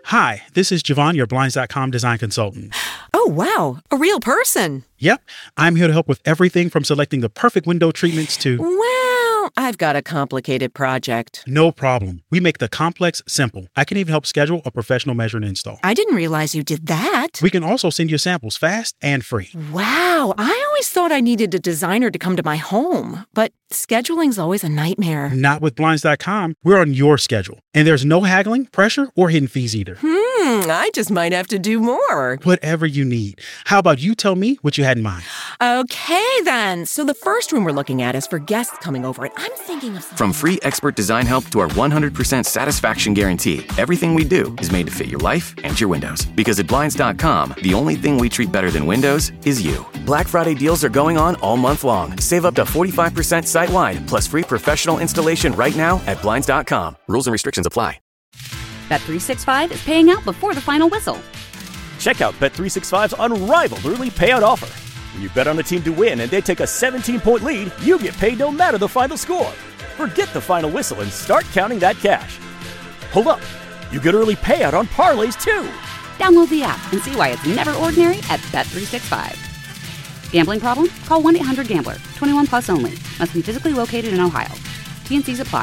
Hi, this is Javon, your Blinds.com design consultant. Oh, wow. A real person. Yep, I'm here to help with everything from selecting the perfect window treatments to... Well, I've got a complicated project. No problem. We make the complex simple. I can even help schedule a professional measure and install. I didn't realize you did that. We can also send you samples fast and free. Wow, I always thought I needed a designer to come to my home, but scheduling's always a nightmare. Not with Blinds.com. We're on your schedule. And there's no haggling, pressure, or hidden fees either. I just might have to do more. Whatever you need. How about you tell me what you had in mind? Okay, then. So the first room we're looking at is for guests coming over, and I'm thinking of... From free expert design help to our 100% satisfaction guarantee, everything we do is made to fit your life and your windows. Because at Blinds.com, the only thing we treat better than windows is you. Black Friday deals are going on all month long. Save up to 45% site-wide, plus free professional installation right now at Blinds.com. Rules and restrictions apply. Bet365 is paying out before the final whistle. Check out Bet365's unrivaled early payout offer. When you bet on a team to win and they take a 17-point lead, you get paid no matter the final score. Forget the final whistle and start counting that cash. Hold up. You get early payout on parlays, too. Download the app and see why it's never ordinary at Bet365. Gambling problem? Call 1-800-GAMBLER. 21 plus only. Must be physically located in Ohio. T&Cs apply.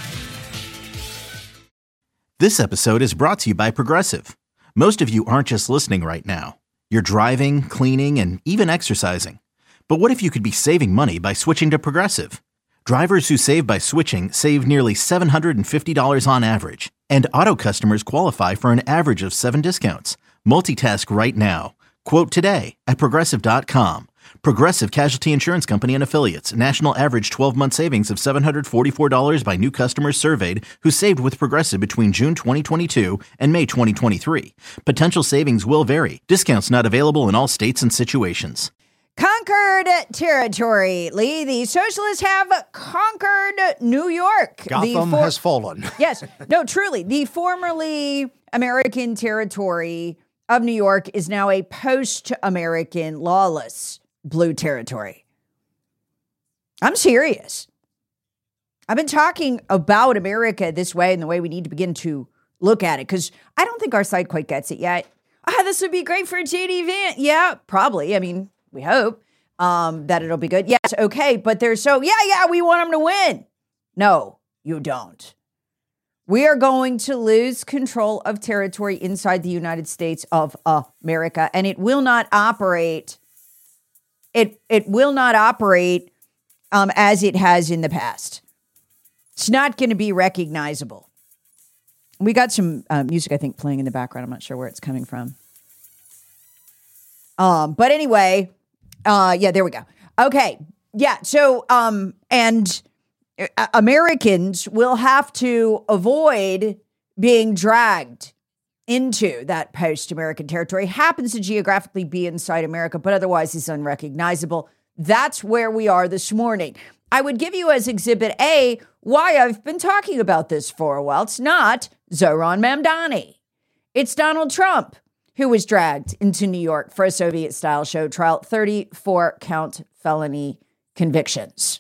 This episode is brought to you by Progressive. Most of you aren't just listening right now. You're driving, cleaning, and even exercising. But what if you could be saving money by switching to Progressive? Drivers who save by switching save nearly $750 on average. And auto customers qualify for an average of 7 discounts. Multitask right now. Quote today at Progressive.com. Progressive Casualty Insurance Company and Affiliates. National average 12-month savings of $744 by new customers surveyed who saved with Progressive between June 2022 and May 2023. Potential savings will vary. Discounts not available in all states and situations. Conquered territory, Lee. The socialists have conquered New York. Gotham has fallen. Yes. No, truly. The formerly American territory of New York is now a post-American lawless blue territory. I'm serious. I've been talking about America this way and the way we need to begin to look at it because I don't think our side quite gets it yet. This would be great for J.D. Vance. Yeah, probably. I mean, we hope that it'll be good. Yes, okay, but they're so, we want them to win. No, you don't. We are going to lose control of territory inside the United States of America, and it will not operate. It will not operate as it has in the past. It's not going to be recognizable. We got some music, I think, playing in the background. I'm not sure where it's coming from. But anyway, there we go. Okay, yeah. So, and Americans will have to avoid being dragged into that post-American territory. Happens to geographically be inside America, but otherwise is unrecognizable. That's where we are this morning. I would give you as Exhibit A why I've been talking about this for a while. It's not Zohran Mamdani. It's Donald Trump, who was dragged into New York for a Soviet-style show trial, 34-count felony convictions.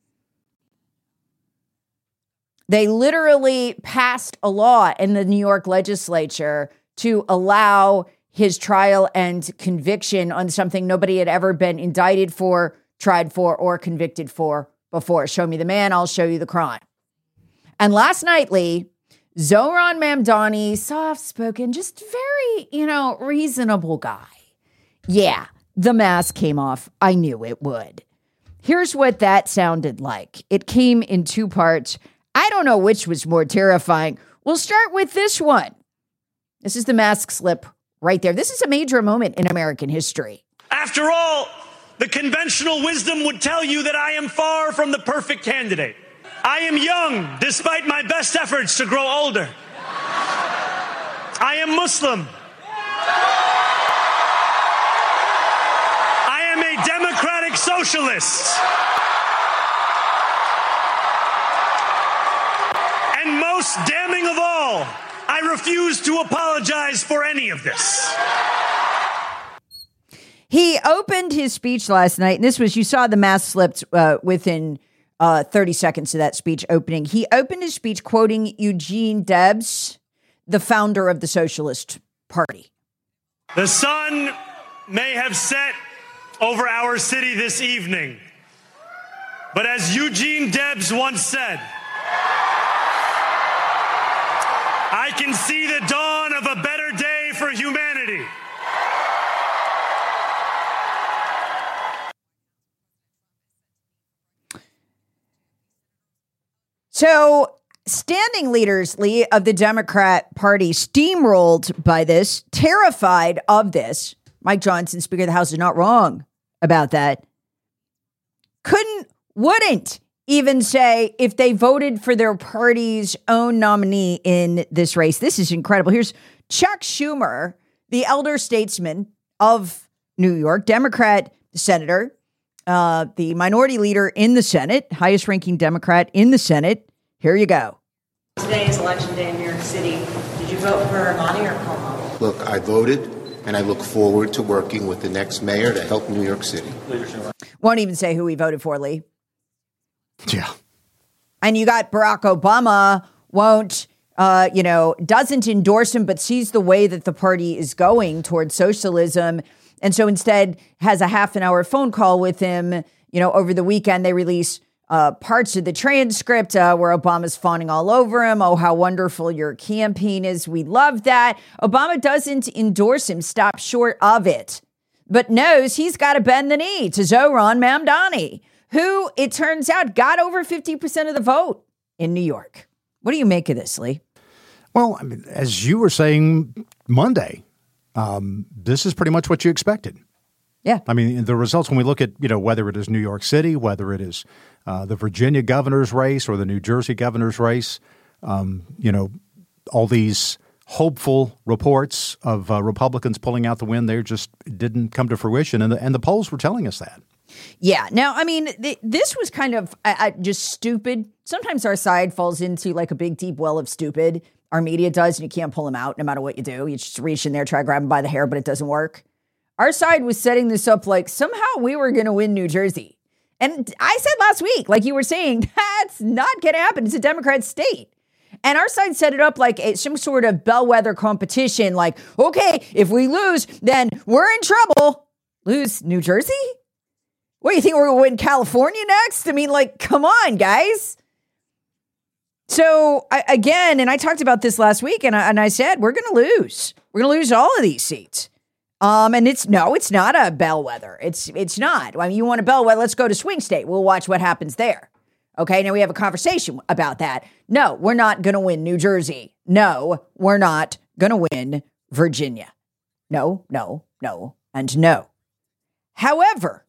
They literally passed a law in the New York legislature to allow his trial and conviction on something nobody had ever been indicted for, tried for, or convicted for before. Show me the man, I'll show you the crime. And last night, Lee, Zohran Mamdani, soft-spoken, just very, reasonable guy. Yeah, the mask came off. I knew it would. Here's what that sounded like. It came in 2 parts. I don't know which was more terrifying. We'll start with this one. This is the mask slip right there. This is a major moment in American history. After all, the conventional wisdom would tell you that I am far from the perfect candidate. I am young, despite my best efforts to grow older. I am Muslim. I am a democratic socialist. And most damning of all, I refuse to apologize for any of this. He opened his speech last night, and this was, you saw the mask slipped within 30 seconds of that speech opening. He opened his speech quoting Eugene Debs, the founder of the Socialist Party. The sun may have set over our city this evening, but as Eugene Debs once said, I can see the dawn of a better day for humanity. So, standing leaders, Lee, of the Democrat Party steamrolled by this, terrified of this. Mike Johnson, Speaker of the House, is not wrong about that. Wouldn't even say if they voted for their party's own nominee in this race. This is incredible. Here's Chuck Schumer, the elder statesman of New York, Democrat senator, the minority leader in the Senate, highest ranking Democrat in the Senate. Here you go. Today is election day in New York City. Did you vote for Armani or Cuomo? Look, I voted, and I look forward to working with the next mayor to help New York City. Won't even say who he voted for, Lee. Yeah. And you got Barack Obama doesn't endorse him, but sees the way that the party is going towards socialism. And so instead has a half an hour phone call with him. Over the weekend, they release parts of the transcript where Obama's fawning all over him. Oh, how wonderful your campaign is. We love that. Obama doesn't endorse him, stop short of it, but knows he's got to bend the knee to Zohran Mamdani, who, it turns out, got over 50% of the vote in New York. What do you make of this, Lee? Well, I mean, as you were saying Monday, this is pretty much what you expected. Yeah. I mean, the results, when we look at, whether it is New York City, whether it is the Virginia governor's race or the New Jersey governor's race, all these hopeful reports of Republicans pulling out the win, they just didn't come to fruition. And the polls were telling us that. Yeah. Now, I mean, this was kind of just stupid. Sometimes our side falls into like a big, deep well of stupid. Our media does, and you can't pull them out no matter what you do. You just reach in there, try to grab them by the hair, but it doesn't work. Our side was setting this up like somehow we were going to win New Jersey. And I said last week, like you were saying, that's not going to happen. It's a Democrat state. And our side set it up like some sort of bellwether competition. Like, okay, if we lose, then we're in trouble. Lose New Jersey? What, do you think we're going to win California next? I mean, like, come on, guys. So, I talked about this last week, and I said, we're going to lose. We're going to lose all of these seats. And it's not a bellwether. It's not. I mean, you want a bellwether, let's go to swing state. We'll watch what happens there. Okay, now we have a conversation about that. No, we're not going to win New Jersey. No, we're not going to win Virginia. No, and no. However.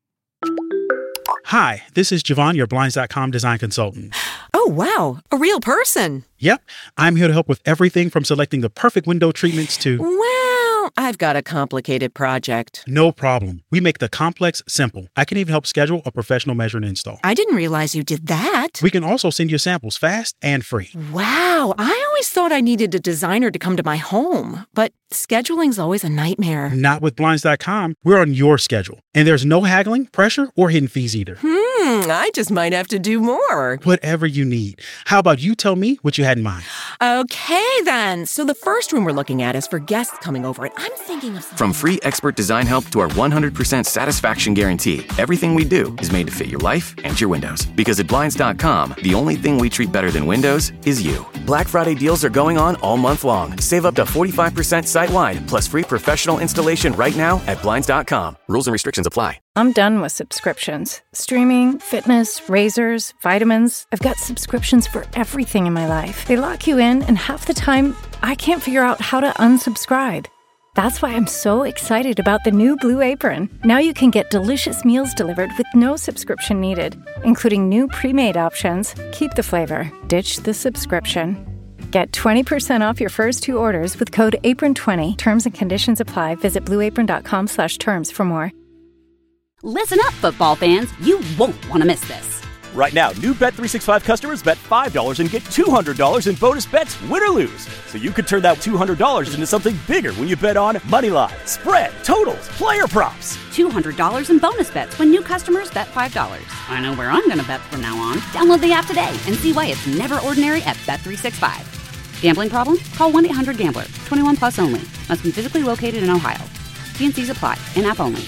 Hi, this is Javon, your Blinds.com design consultant. Oh, wow. A real person. Yep. I'm here to help with everything from selecting the perfect window treatments to... Well, I've got a complicated project. No problem. We make the complex simple. I can even help schedule a professional measure and install. I didn't realize you did that. We can also send you samples fast and free. Wow. I always thought I needed a designer to come to my home, but scheduling's always a nightmare. Not with Blinds.com. We're on your schedule. And there's no haggling, pressure, or hidden fees either. I just might have to do more. Whatever you need. How about you tell me what you had in mind? Okay, then. So the first room we're looking at is for guests coming over, and I'm thinking of something. From free expert design help to our 100% satisfaction guarantee, everything we do is made to fit your life and your windows. Because at Blinds.com, the only thing we treat better than windows is you. Black Friday deals are going on all month long. Save up to 45% site-wide, plus free professional installation right now at Blinds.com. Rules and restrictions apply. I'm done with subscriptions. Streaming, fitness, razors, vitamins. I've got subscriptions for everything in my life. They lock you in, and half the time, I can't figure out how to unsubscribe. That's why I'm so excited about the new Blue Apron. Now you can get delicious meals delivered with no subscription needed, including new pre-made options. Keep the flavor, ditch the subscription. Get 20% off your first 2 orders with code APRON20. Terms and conditions apply. Visit blueapron.com/terms for more. Listen up, football fans. You won't want to miss this. Right now, new Bet365 customers bet $5 and get $200 in bonus bets, win or lose. So you could turn that $200 into something bigger when you bet on moneyline, spread, totals, player props. $200 in bonus bets when new customers bet $5. I know where I'm going to bet from now on. Download the app today and see why it's never ordinary at Bet365. Gambling problem? Call 1-800-GAMBLER. 21 plus only. Must be physically located in Ohio. T&Cs apply. In-app only.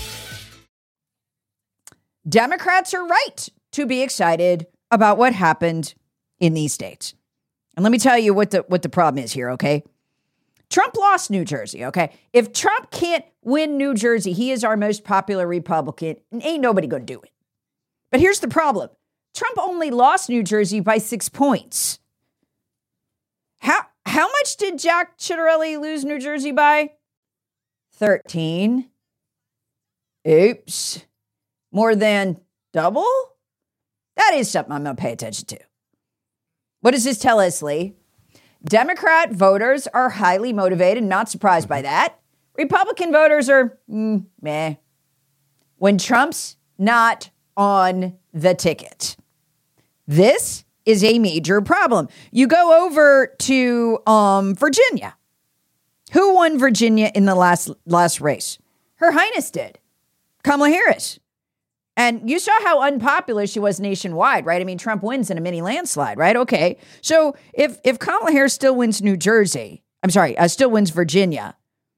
Democrats are right to be excited about what happened in these states. And let me tell you what the problem is here, okay? Trump lost New Jersey, okay? If Trump can't win New Jersey, he is our most popular Republican, and ain't nobody going to do it. But here's the problem. Trump only lost New Jersey by 6 points. How much did Jack Ciattarelli lose New Jersey by? 13. Oops. More than double? That is something I'm going to pay attention to. What does this tell us, Lee? Democrat voters are highly motivated, not surprised by that. Republican voters are meh. When Trump's not on the ticket. This is a major problem. You go over to Virginia. Who won Virginia in the last race? Her Highness did. Kamala Harris. And you saw how unpopular she was nationwide, right? I mean, Trump wins in a mini landslide, right? Okay. So if Kamala Harris still wins still wins Virginia,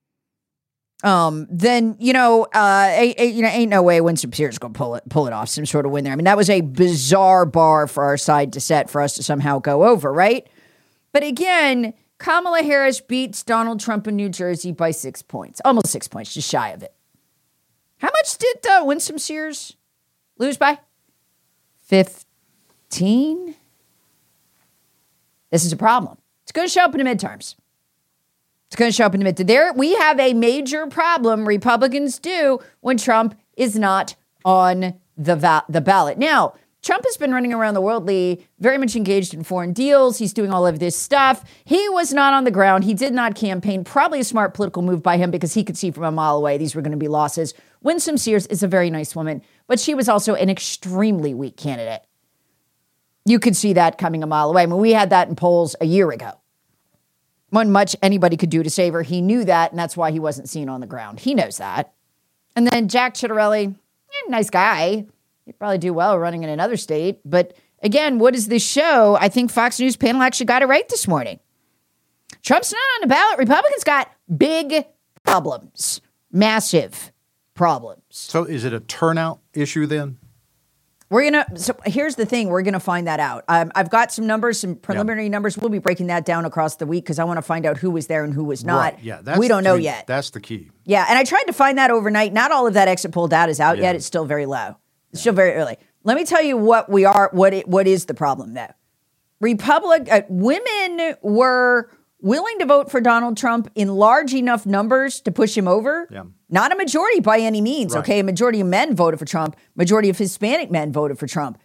then, ain't no way Winston Sears going to pull it off, some sort of win there. I mean, that was a bizarre bar for our side to set for us to somehow go over, right? But again, Kamala Harris beats Donald Trump in New Jersey by 6 points, almost 6 points, just shy of it. How much did Winston Sears lose by? 15? This is a problem. It's going to show up in the midterms. It's going to show up in the midterms. There, we have a major problem, Republicans do, when Trump is not on the ballot. Now, Trump has been running around the world, Lee, very much engaged in foreign deals. He's doing all of this stuff. He was not on the ground. He did not campaign. Probably a smart political move by him because he could see from a mile away these were going to be losses. Winston Sears is a very nice woman, but she was also an extremely weak candidate. You could see that coming a mile away. I mean, we had that in polls a year ago. Wasn't much anybody could do to save her. He knew that, and that's why he wasn't seen on the ground. He knows that. And then Jack Ciattarelli, nice guy. He'd probably do well running in another state. But again, what does this show? I think Fox News panel actually got it right this morning. Trump's not on the ballot. Republicans got big problems, massive problems. So is it a turnout issue then? So here's the thing. We're going to find that out. I've got some numbers, some preliminary numbers. We'll be breaking that down across the week because I want to find out who was there and who was not. Right. Yeah, we don't know yet. That's the key. Yeah, and I tried to find that overnight. Not all of that exit poll data is out yet. It's still very low. It's still very early. Let me tell you what is the problem, though. Women were willing to vote for Donald Trump in large enough numbers to push him over. Yeah. Not a majority by any means, right. Okay? A majority of men voted for Trump. Majority of Hispanic men voted for Trump.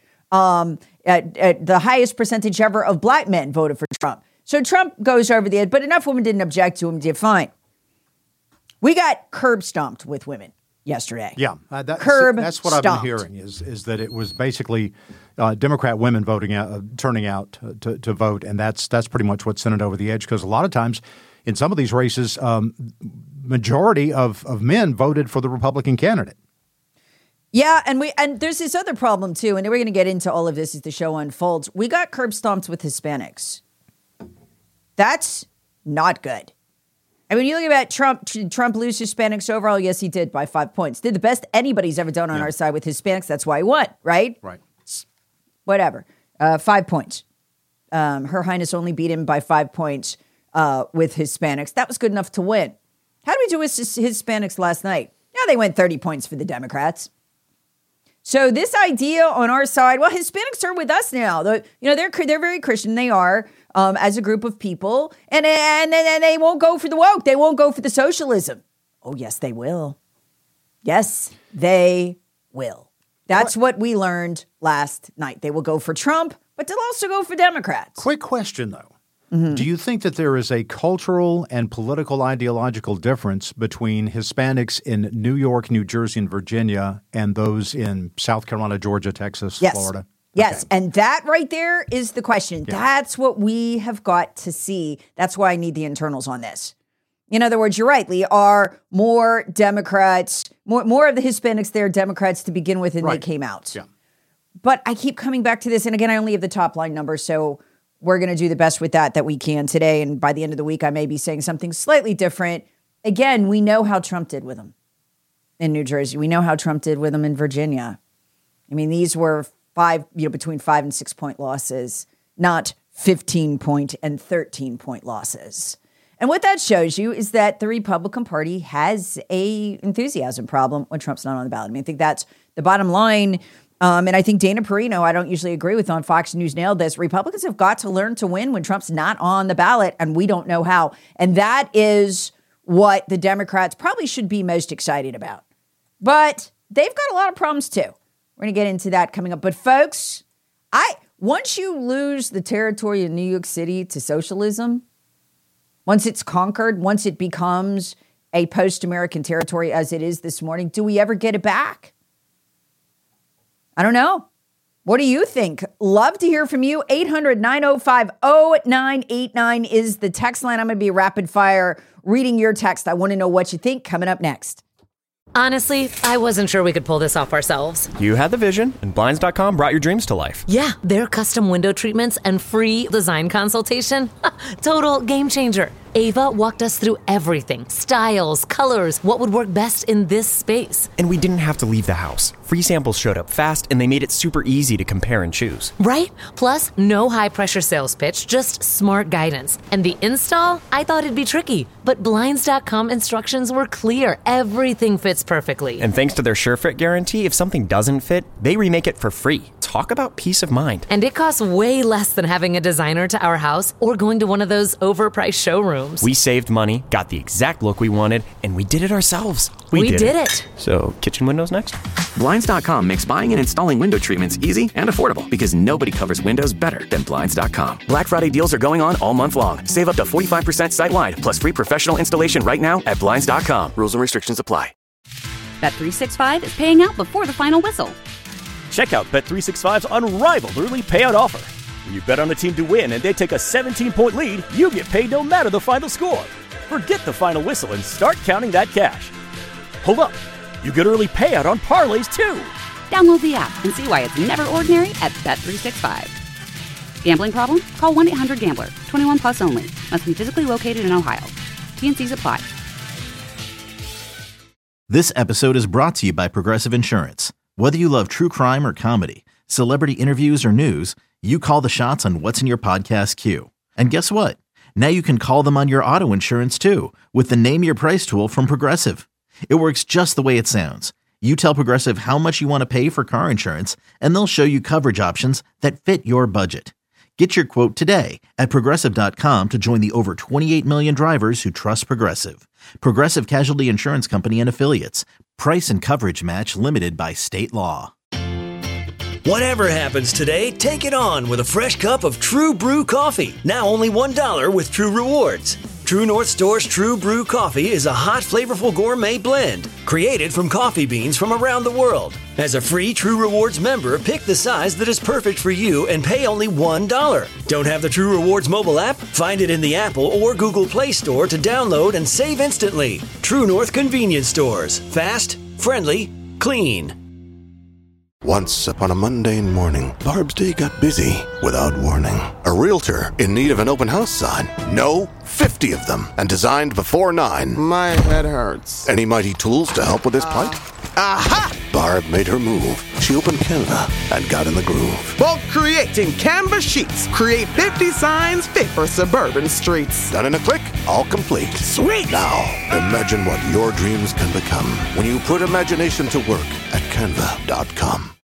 The highest percentage ever of black men voted for Trump. So Trump goes over the edge, but enough women didn't object to him. Did fine. We got curb stomped with women yesterday. Yeah, that's what stomped. I've been hearing is that it was basically Democrat women turning out to vote, and that's pretty much what sent it over the edge. Because a lot of times in some of these races, majority of men voted for the Republican candidate. Yeah, and there's this other problem too, and we're going to get into all of this as the show unfolds. We got curb stomped with Hispanics. That's not good. And when you look at Trump lose Hispanics overall, yes, he did by 5 points. Did the best anybody's ever done on our side with Hispanics. That's why he won, right? Right. Whatever. 5 points. Her Highness only beat him by 5 points with Hispanics. That was good enough to win. How did we do with Hispanics last night? Yeah, they went 30 points for the Democrats. So this idea on our side, well, Hispanics are with us now. They're very Christian. They are as a group of people, and they won't go for the woke. They won't go for the socialism. Oh, yes, they will. Yes, they will. That's what we learned last night. They will go for Trump, but they'll also go for Democrats. Quick question, though. Mm-hmm. Do you think that there is a cultural and political ideological difference between Hispanics in New York, New Jersey, and Virginia and those in South Carolina, Georgia, Texas, Florida? Yes, okay. And that right there is the question. Yeah. That's what we have got to see. That's why I need the internals on this. In other words, you're right, Lee, are more Democrats, more of the Hispanics there Democrats to begin with, and they came out. Yeah. But I keep coming back to this, and again, I only have the top line numbers, so we're going to do the best with that we can today. And by the end of the week, I may be saying something slightly different. Again, we know how Trump did with them in New Jersey. We know how Trump did with them in Virginia. I mean, these were between 5 and 6 point losses, not 15-point and 13-point losses. And what that shows you is that the Republican Party has a enthusiasm problem when Trump's not on the ballot. I mean, I think that's the bottom line. And I think Dana Perino, I don't usually agree with on Fox News, nailed this. Republicans have got to learn to win when Trump's not on the ballot, and we don't know how. And that is what the Democrats probably should be most excited about. But they've got a lot of problems too. We're going to get into that coming up. But folks, once you lose the territory in New York City to socialism, once it's conquered, once it becomes a post-American territory as it is this morning, do we ever get it back? I don't know. What do you think? Love to hear from you. 800-905-0989 is the text line. I'm going to be rapid fire reading your text. I want to know what you think coming up next. Honestly, I wasn't sure we could pull this off ourselves. You had the vision, and Blinds.com brought your dreams to life. Yeah, their custom window treatments and free design consultation. Total game changer. Ava walked us through everything. Styles, colors, what would work best in this space. And we didn't have to leave the house. Free samples showed up fast, and they made it super easy to compare and choose. Right? Plus, no high-pressure sales pitch, just smart guidance. And the install? I thought it'd be tricky, but Blinds.com instructions were clear. Everything fits perfectly. And thanks to their SureFit guarantee, if something doesn't fit, they remake it for free. Talk about peace of mind. And it costs way less than having a designer to our house or going to one of those overpriced showrooms. We saved money, got the exact look we wanted, and we did it ourselves. We did it. So, kitchen windows next? Blinds.com makes buying and installing window treatments easy and affordable because nobody covers windows better than Blinds.com. Black Friday deals are going on all month long. Save up to 45% site-wide, plus free professional installation right now at Blinds.com. Rules and restrictions apply. Bet365 is paying out before the final whistle. Check out Bet365's unrivaled early payout offer. When you bet on a team to win and they take a 17-point lead, you get paid no matter the final score. Forget the final whistle and start counting that cash. Hold up. You get early payout on parlays, too. Download the app and see why it's never ordinary at Bet365. Gambling problem? Call 1-800-GAMBLER. 21 plus only. Must be physically located in Ohio. T&Cs apply. This episode is brought to you by Progressive Insurance. Whether you love true crime or comedy, celebrity interviews or news, you call the shots on what's in your podcast queue. And guess what? Now you can call them on your auto insurance too with the Name Your Price tool from Progressive. It works just the way it sounds. You tell Progressive how much you want to pay for car insurance, and they'll show you coverage options that fit your budget. Get your quote today at Progressive.com to join the over 28 million drivers who trust Progressive. Progressive Casualty Insurance Company and Affiliates. Price and coverage match limited by state law. Whatever happens today, take it on with a fresh cup of True Brew coffee. Now only $1 with True Rewards. True North Store's True Brew coffee is a hot, flavorful gourmet blend created from coffee beans from around the world. As a free True Rewards member, pick the size that is perfect for you and pay only $1. Don't have the True Rewards mobile app? Find it in the Apple or Google Play Store to download and save instantly. True North Convenience Stores. Fast, friendly, clean. Once upon a mundane morning, Barb's day got busy without warning. A realtor in need of an open house sign. No, 50 of them, and designed before 9. My head hurts. Any mighty tools to help with this plight? Aha! Barb made her move. She opened Canva and got in the groove. Bulk creating Canva sheets. Create 50 signs fit for suburban streets. Done in a click, all complete. Sweet! Now, imagine what your dreams can become when you put imagination to work at Canva.com.